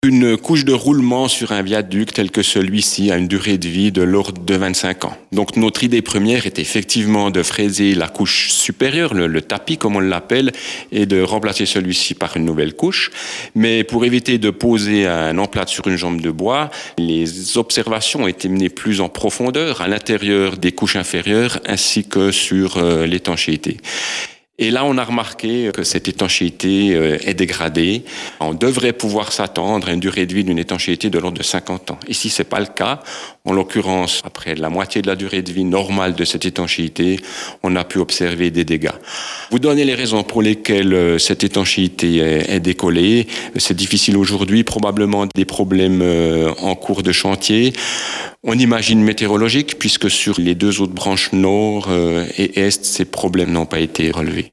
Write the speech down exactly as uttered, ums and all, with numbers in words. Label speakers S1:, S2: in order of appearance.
S1: Une couche de roulement sur un viaduc tel que celui-ci a une durée de vie de l'ordre de vingt-cinq ans. Donc notre idée première est effectivement de fraiser la couche supérieure, le, le tapis comme on l'appelle, et de remplacer celui-ci par une nouvelle couche. Mais pour éviter de poser un emplâtre sur une jambe de bois, les observations ont été menées plus en profondeur à l'intérieur des couches inférieures ainsi que sur euh, l'étanchéité. Et là, on a remarqué que cette étanchéité est dégradée. On devrait pouvoir s'attendre à une durée de vie d'une étanchéité de l'ordre de cinquante ans. Ici, c'est pas le cas. En l'occurrence, après la moitié de la durée de vie normale de cette étanchéité, on a pu observer des dégâts. Vous donnez les raisons pour lesquelles cette étanchéité est décollée. C'est difficile aujourd'hui, probablement des problèmes en cours de chantier. On imagine météorologique, puisque sur les deux autres branches nord et est, ces problèmes n'ont pas été relevés.